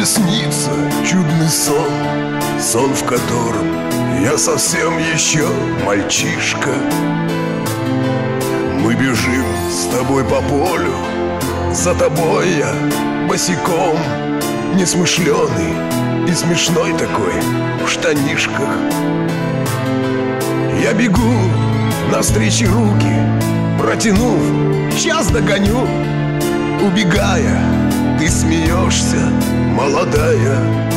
тебе снится чудный сон, сон, в котором я совсем еще мальчишка. Мы бежим с тобой по полю, за тобой я босиком, несмышленый и смешной такой в штанишках. Я бегу, навстречу руки протянув, сейчас догоню. Убегая, ты смеешься, молодая.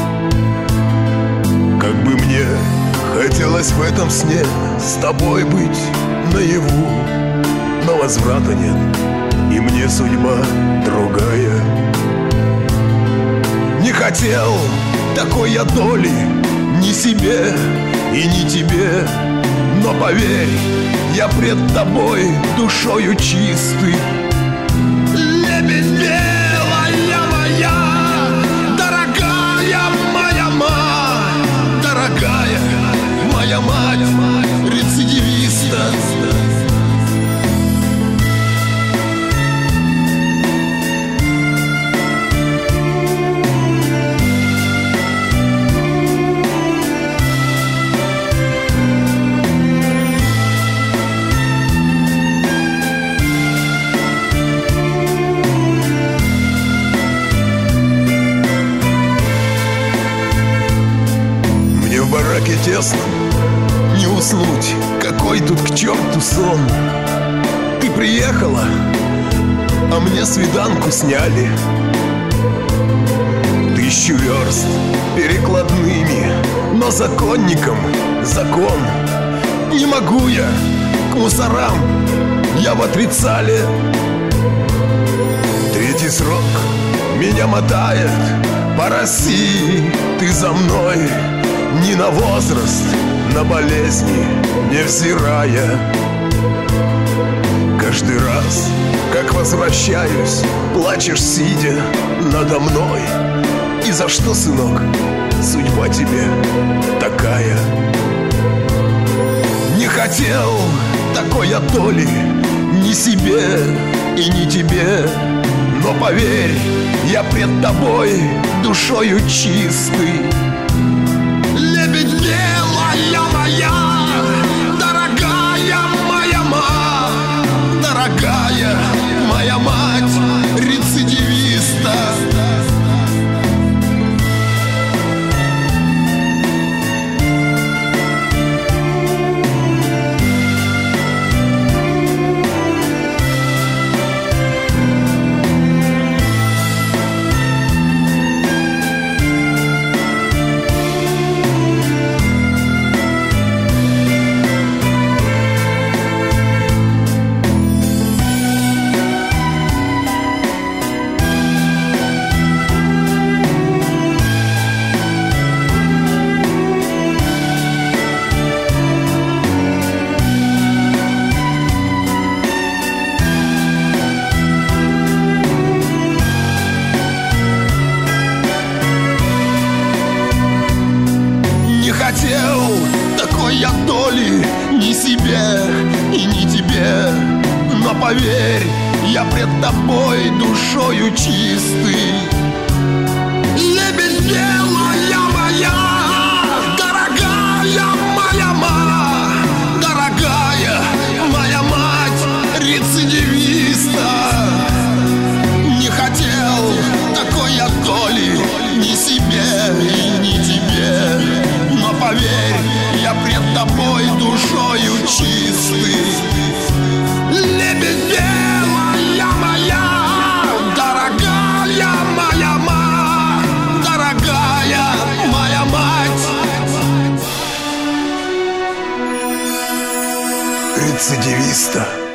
Как бы мне хотелось в этом сне с тобой быть наяву, но возврата нет, и мне судьба другая. Не хотел такой я доли ни себе и ни тебе, но поверь, я пред тобой душою чистый. Лебедь белая моя, дорогая моя мать, дорогая моя мать, рецидивиста. В бараке тесном не уснуть, какой тут к черту сон. Ты приехала, а мне свиданку сняли. 1000 верст перекладными, но законником закон. Не могу я к мусорам, я в отрицале. 3-й срок меня мотает по России, ты за мной. Ни на возраст, на болезни невзирая. Каждый раз, как возвращаюсь, плачешь, сидя надо мной. И за что, сынок, судьба тебе такая? Не хотел такой я доли ни себе и ни тебе, но поверь, я пред тобой душою чистый. Лебедь белая моя, дорогая моя мать, дорогая моя мать, рецидивиста. Хотел такой я доли ни себе и ни тебе, но поверь, я пред тобой душою чистый. Лебедь белая моя, дорогая моя мать, дорогая моя мать, рецидивиста. Не хотел такой я доли ни себе и ни тебе, но поверь, я пред тобой душою чистый. Лебедь белая моя, дорогая моя мать, дорогая моя мать, рецидивиста.